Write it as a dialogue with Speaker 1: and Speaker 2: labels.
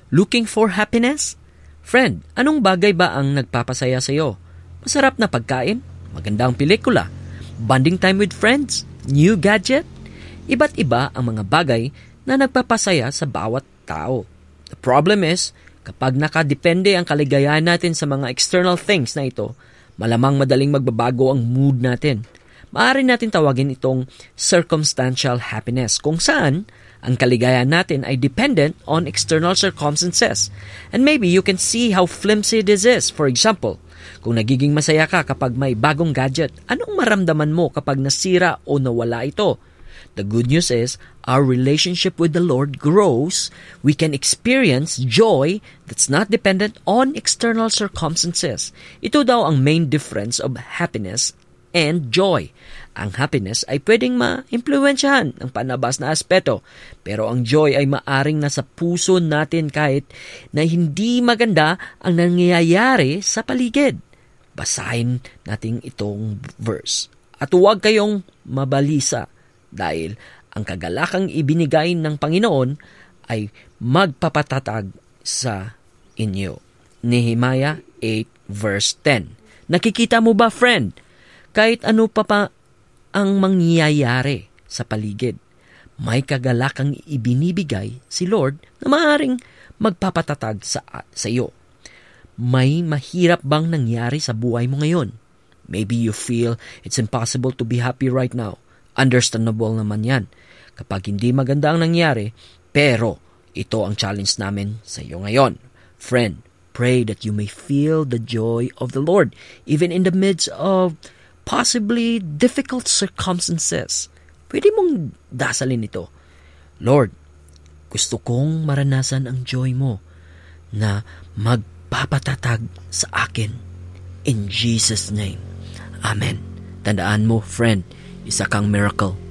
Speaker 1: Looking for happiness? Friend, anong bagay ba ang nagpapasaya sa iyo? Masarap na pagkain? Magandang pelikula? Bonding time with friends? New gadget? Iba't iba ang mga bagay na nagpapasaya sa bawat tao. The problem is, kapag nakadepende ang kaligayahan natin sa mga external things na ito, malamang madaling magbabago ang mood natin. Maaari natin tawagin itong circumstantial happiness, kung saan ang kaligayahan natin ay dependent on external circumstances. And maybe you can see how flimsy this is. For example, kung nagiging masaya ka kapag may bagong gadget, anong maramdaman mo kapag nasira o nawala ito? The good news is, our relationship with the Lord grows. We can experience joy that's not dependent on external circumstances. Ito daw ang main difference of happiness and joy. Ang happiness ay pwedeng ma-impluwensyahan ng panabas na aspeto, pero ang joy ay maaring nasa puso natin kahit na hindi maganda ang nangyayari sa paligid. Basahin natin itong verse. At huwag kayong mabalisa dahil ang kagalakang ibinigay ng Panginoon ay magpapatatag sa inyo. Nehemiah 8 verse 10. Nakikita mo ba, friend? Kahit ano pa ang mangyayari sa paligid, may kagalakang ibinibigay si Lord na maaaring magpapatatag sa iyo. May mahirap bang nangyari sa buhay mo ngayon? Maybe you feel it's impossible to be happy right now. Understandable naman yan kapag hindi maganda ang nangyari, pero ito ang challenge namin sa iyo ngayon. Friend, pray that you may feel the joy of the Lord even in the midst of possibly difficult circumstances. Pwede mong dasalin ito. Lord, gusto kong maranasan ang joy mo na magpapatatag sa akin. In Jesus' name. Amen. Tandaan mo, friend, isa kang miracle.